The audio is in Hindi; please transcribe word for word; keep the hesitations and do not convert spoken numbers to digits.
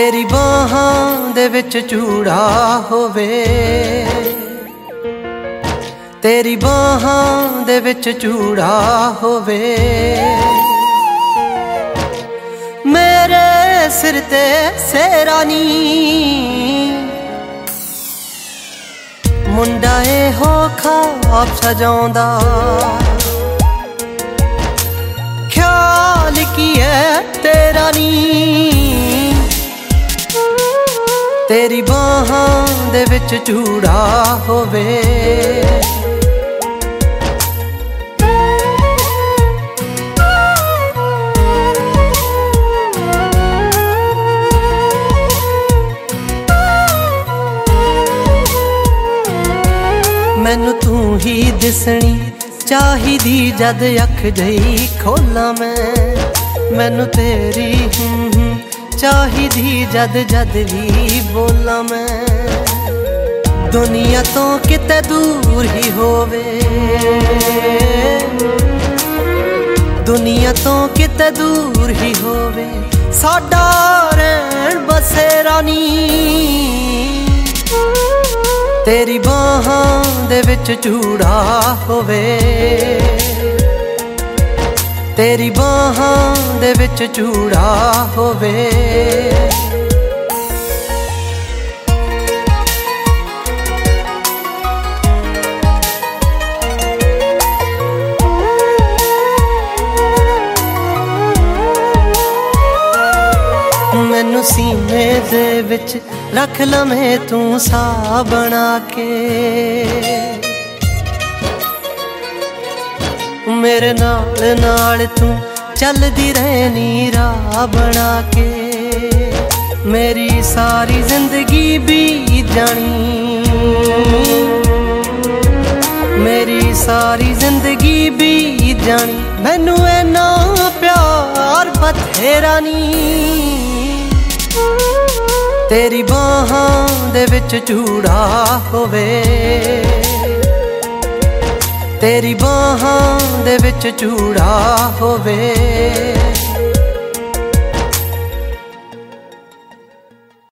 तेरी बाहां दे विच चूड़ा होवे, तेरी बाहां दे विच चूड़ा होवे। मेरे सिर ते सेरा नी मुंडा ए हो ख्वाब सजाउंदा, ख्याल की है तेरा नी। तेरी बाहां दे विच चूड़ा होवे, मैनू तू ही दिसनी चाहिदी जद अख जही खोला मैं। मैनू तेरी चाहिदी जद जद भी बोला मैं। दुनिया तो किते दूर ही होवे, दुनिया तो किते दूर ही होवे, साडा रहन बसेरा नी। तेरी बाहां दे विच चूड़ा होवे, तेरी बाहां दे विच चूड़ा होवे। मैनू सीने दे विच रख लम्हे तू सा बना के, मेरे नाल नाल तू चलदी रहनी राह बना के। मेरी सारी जिंदगी बीत जानी, मेरी सारी जिंदगी बीत जानी, मैनू इन्ना प्यार बथेरा नी। तेरी बाहां दे विच चूड़ा होवे, तेरी बाहां दे विच चूड़ा होवे।